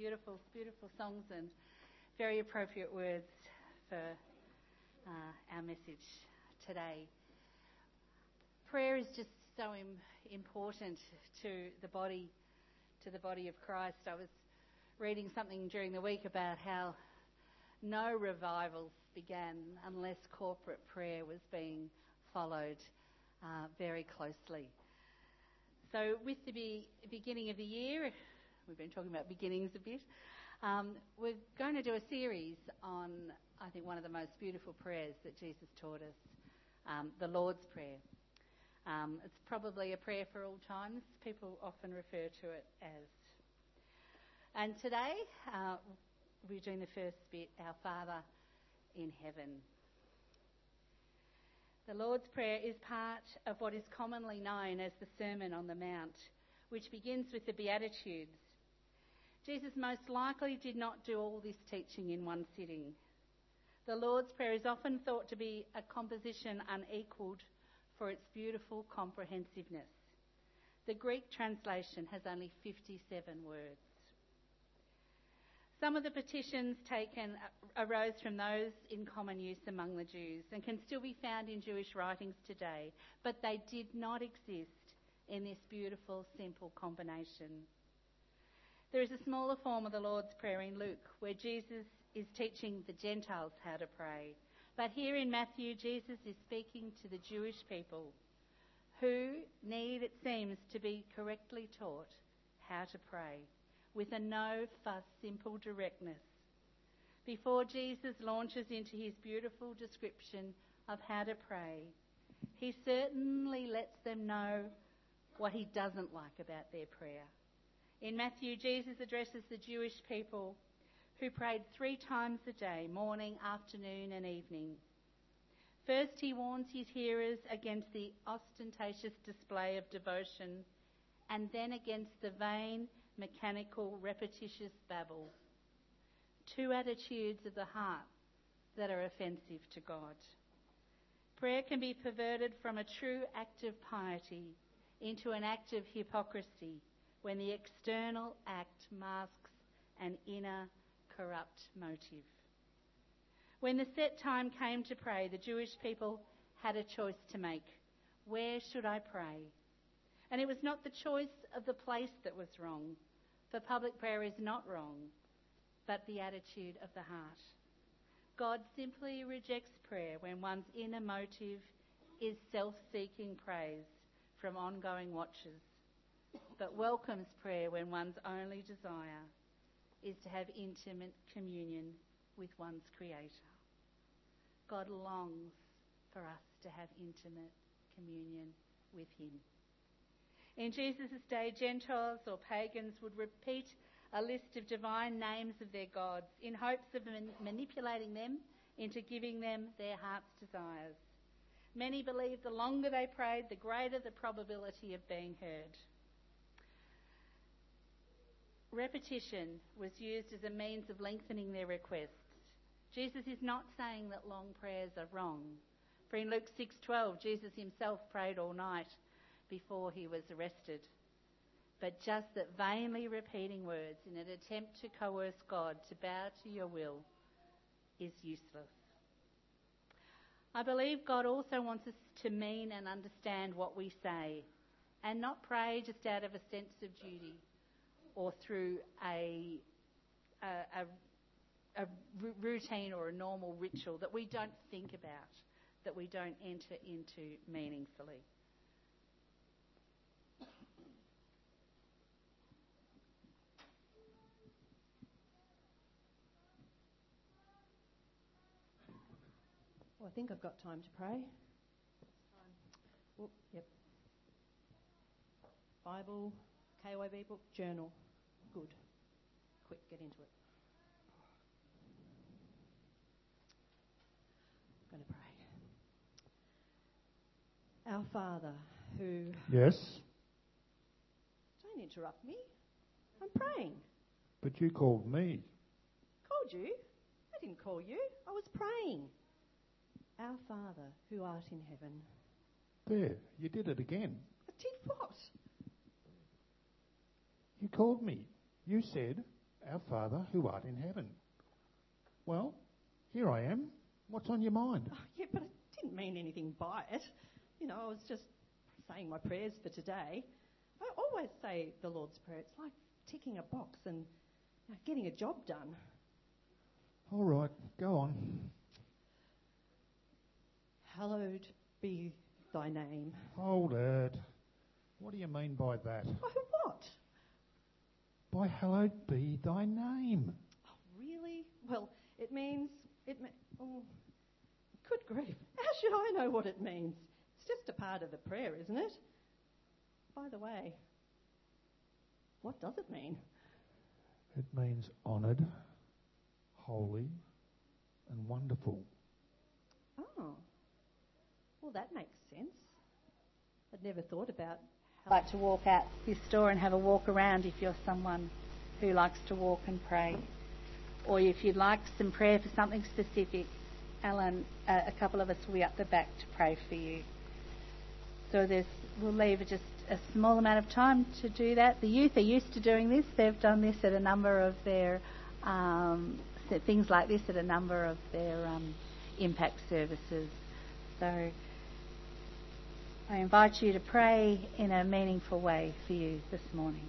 Beautiful, beautiful songs and very appropriate words for our message today. Prayer is just so important to the body of Christ. I was reading something during the week about how no revivals began unless corporate prayer was being followed very closely. So with the beginning of the year, we've been talking about beginnings a bit, we're going to do a series on, I think, one of the most beautiful prayers that Jesus taught us, the Lord's Prayer. It's probably a prayer for all times. People often refer to it as. And today, we're doing the first bit, Our Father in Heaven. The Lord's Prayer is part of what is commonly known as the Sermon on the Mount, which begins with the Beatitudes. Jesus most likely did not do all this teaching in one sitting. The Lord's Prayer is often thought to be a composition unequalled for its beautiful comprehensiveness. The Greek translation has only 57 words. Some of the petitions taken arose from those in common use among the Jews and can still be found in Jewish writings today, but they did not exist in this beautiful, simple combination. There is a smaller form of the Lord's Prayer in Luke, where Jesus is teaching the Gentiles how to pray. But here in Matthew, Jesus is speaking to the Jewish people who need, it seems, to be correctly taught how to pray, with a no-fuss, simple directness. Before Jesus launches into his beautiful description of how to pray, he certainly lets them know what he doesn't like about their prayer. In Matthew, Jesus addresses the Jewish people who prayed 3 times a day, morning, afternoon and evening. First, he warns his hearers against the ostentatious display of devotion and then against the vain, mechanical, repetitious babble. 2 attitudes of the heart that are offensive to God. Prayer can be perverted from a true act of piety into an act of hypocrisy when the external act masks an inner corrupt motive. When the set time came to pray, the Jewish people had a choice to make. Where should I pray? And it was not the choice of the place that was wrong, for public prayer is not wrong, but the attitude of the heart. God simply rejects prayer when one's inner motive is self-seeking praise from ongoing watchers, but welcomes prayer when one's only desire is to have intimate communion with one's Creator. God longs for us to have intimate communion with him. In Jesus' day, Gentiles or pagans would repeat a list of divine names of their gods in hopes of manipulating them into giving them their heart's desires. Many believed the longer they prayed, the greater the probability of being heard. Repetition was used as a means of lengthening their requests. Jesus is not saying that long prayers are wrong. For in Luke 6:12, Jesus himself prayed all night before he was arrested. But just that vainly repeating words in an attempt to coerce God to bow to your will is useless. I believe God also wants us to mean and understand what we say and not pray just out of a sense of duty or through a routine or a normal ritual that we don't think about, that we don't enter into meaningfully. Well, I think I've got time to pray. Oh, yep. Bible, KYB book, journal. Good. Quick, get into it. I'm going to pray. Our Father, who... Yes? Don't interrupt me. I'm praying. But you called me. Called you? I didn't call you. I was praying. Our Father, who art in heaven. There, you did it again. I did what? You called me. You said, Our Father who art in heaven. Well, here I am. What's on your mind? Oh, yeah, but I didn't mean anything by it. I was just saying my prayers for today. I always say the Lord's Prayer. It's like ticking a box and getting a job done. All right, go on. Hallowed be thy name. Hold it. What do you mean by that? Oh, what? By hallowed be thy name. Oh, really? Well, it means... Oh, good grief. How should I know what it means? It's just a part of the prayer, isn't it? By the way, what does it mean? It means honoured, holy, and wonderful. Oh, well, that makes sense. I'd never thought about how... Like to walk out this door and have a walk around if you're someone who likes to walk and pray. Or if you'd like some prayer for something specific, Alan, a couple of us will be up the back to pray for you. So we'll leave just a small amount of time to do that. The youth are used to doing this. They've done this at a number of their, things like this at a number of their impact services. So I invite you to pray in a meaningful way for you this morning.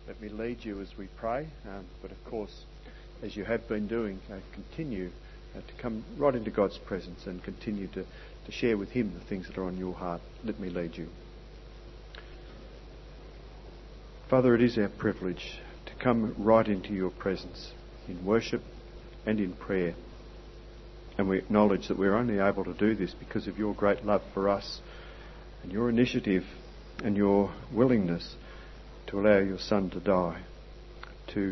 let me lead you as we pray. But of course, as you have been doing, continue to come right into God's presence and continue to share with Him the things that are on your heart. Let me lead you. Father, it is our privilege to come right into your presence in worship and in prayer. And we acknowledge that we're only able to do this because of your great love for us and your initiative and your willingness to allow your Son to die, to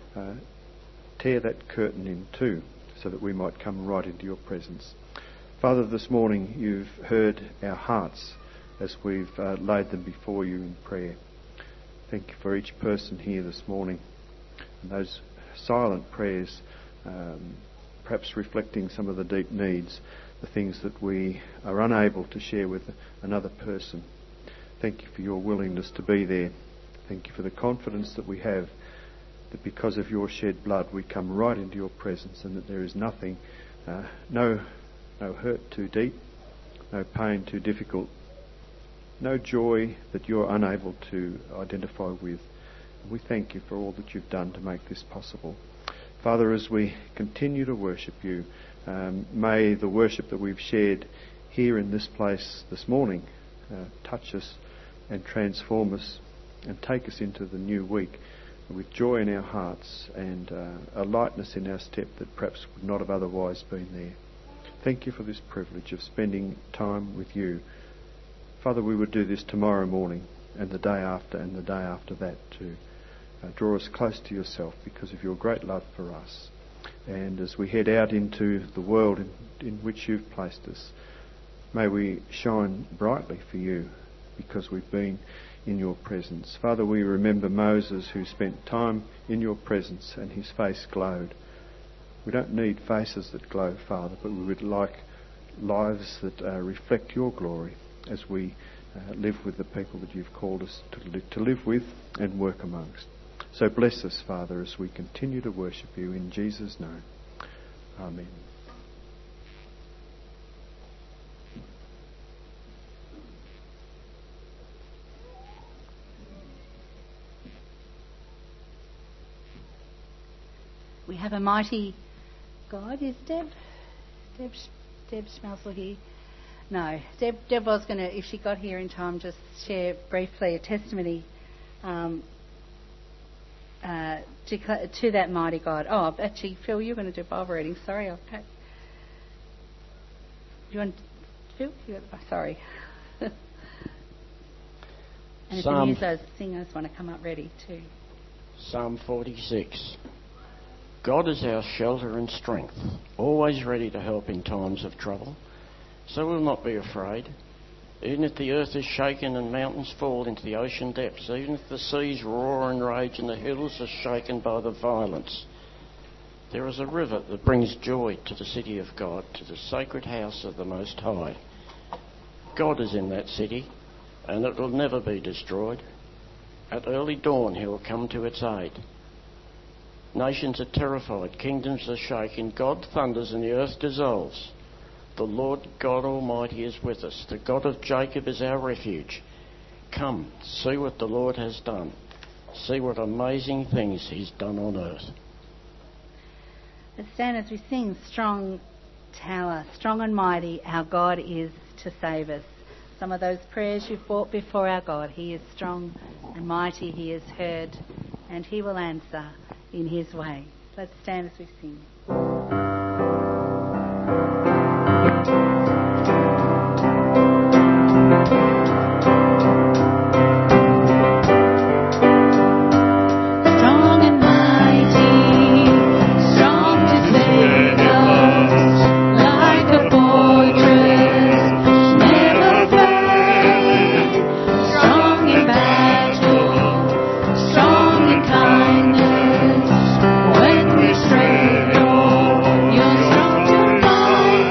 tear that curtain in two so that we might come right into your presence. Father, this morning you've heard our hearts as we've laid them before you in prayer. Thank you for each person here this morning and those silent prayers, perhaps reflecting some of the deep needs, the things that we are unable to share with another person. Thank you for your willingness to be there. Thank you for the confidence that we have that because of your shed blood we come right into your presence, and that there is nothing, no hurt too deep, no pain too difficult, no joy that you're unable to identify with. And we thank you for all that you've done to make this possible. Father, as we continue to worship you, may the worship that we've shared here in this place this morning touch us and transform us and take us into the new week with joy in our hearts and a lightness in our step that perhaps would not have otherwise been there. Thank you for this privilege of spending time with you. Father, we would do this tomorrow morning and the day after and the day after that to draw us close to yourself because of your great love for us. And as we head out into the world in which you've placed us, may we shine brightly for you because we've been in your presence. Father, we remember Moses, who spent time in your presence and his face glowed. We don't need faces that glow, Father, but we would like lives that reflect your glory as we live with the people that you've called us to live with and work amongst. So bless us, Father, as we continue to worship you in Jesus' name. Amen. We have a mighty God. Is Deb Schmelzel here? No. Deb was going to, if she got here in time, just share briefly a testimony to that mighty God. Oh, actually, Phil, you're going to do Bible reading. Sorry, I'll pack. Do you want Phil? Sorry. And if any of those singers want to come up ready too. Psalm 46. God is our shelter and strength, always ready to help in times of trouble. So we'll not be afraid. Even if the earth is shaken and mountains fall into the ocean depths, even if the seas roar and rage and the hills are shaken by the violence, there is a river that brings joy to the city of God, to the sacred house of the Most High. God is in that city, and it will never be destroyed. At early dawn he will come to its aid. Nations are terrified, kingdoms are shaken, God thunders and the earth dissolves. The Lord God Almighty is with us. The God of Jacob is our refuge. Come, see what the Lord has done. See what amazing things he's done on earth. Let's stand as we sing Strong Tower, strong and mighty, our God is to save us. Some of those prayers you've brought before our God. He is strong and mighty, he is heard, and he will answer in his way. Let's stand as we sing. When we stray, Lord, you're strong to fight.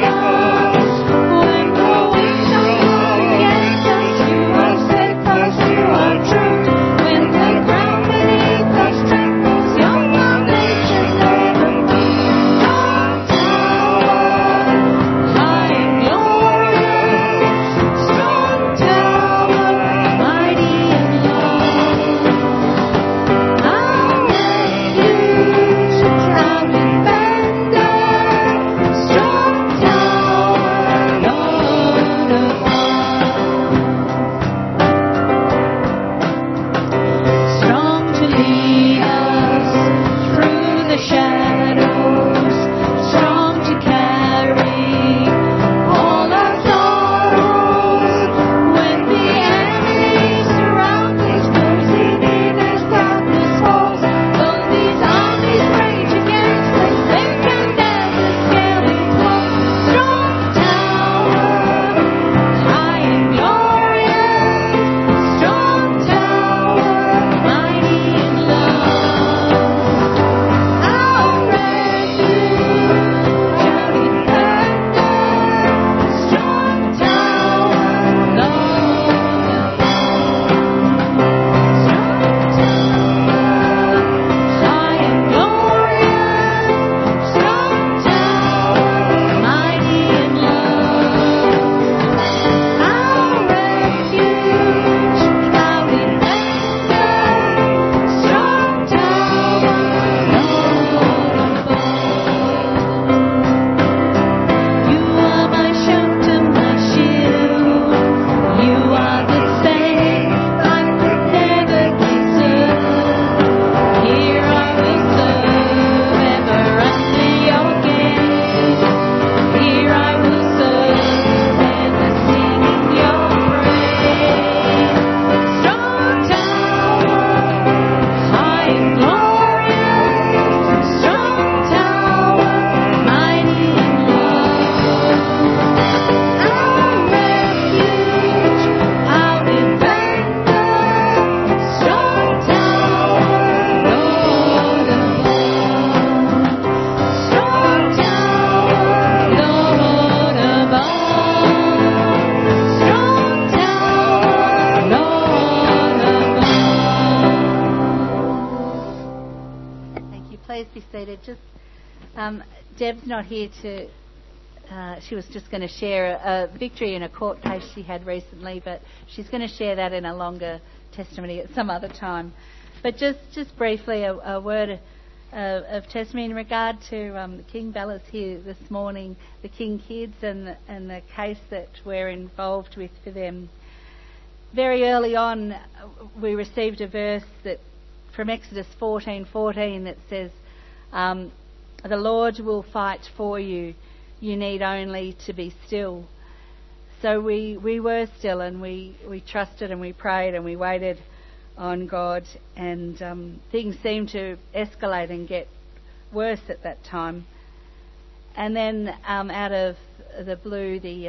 please be seated. Just Deb's not here to. She was just going to share a victory in a court case she had recently, but she's going to share that in a longer testimony at some other time. But just briefly, a word of testimony in regard to the King Bellas here this morning, the King kids, and the case that we're involved with for them. Very early on, we received a verse that from Exodus 14:14 that says, "The Lord will fight for you. You need only to be still." So we were still, and we trusted and we prayed and we waited on God, and things seemed to escalate and get worse at that time. And then out of the blue, the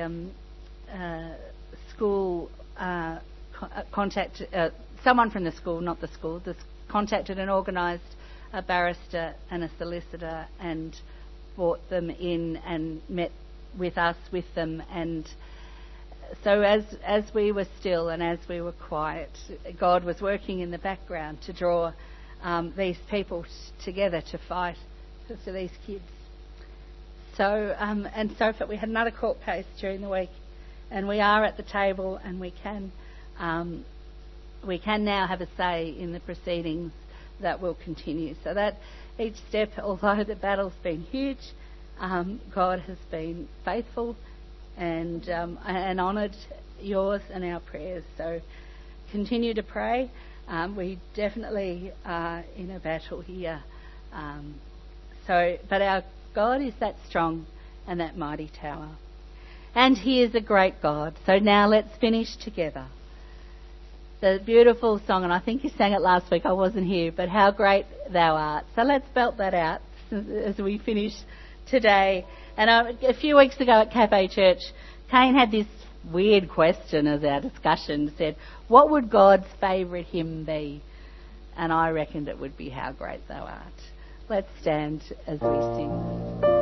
school contacted someone from the school, not the school, contacted and organised a barrister and a solicitor and brought them in and met with them. And so as we were still and as we were quiet, God was working in the background to draw these people together to fight for these kids. So we had another court case during the week, and we are at the table, and we can now have a say in the proceedings that will continue. So that each step, although the battle's been huge, God has been faithful and honoured yours and our prayers. So continue to pray. We definitely are in a battle here. But our God is that strong and that mighty tower. And He is a great God. So now let's finish together the beautiful song, and I think you sang it last week, I wasn't here, but How Great Thou Art. So let's belt that out as we finish today. And a few weeks ago at Cafe Church, Kane had this weird question as our discussion, said, what would God's favourite hymn be? And I reckoned it would be How Great Thou Art. Let's stand as we sing.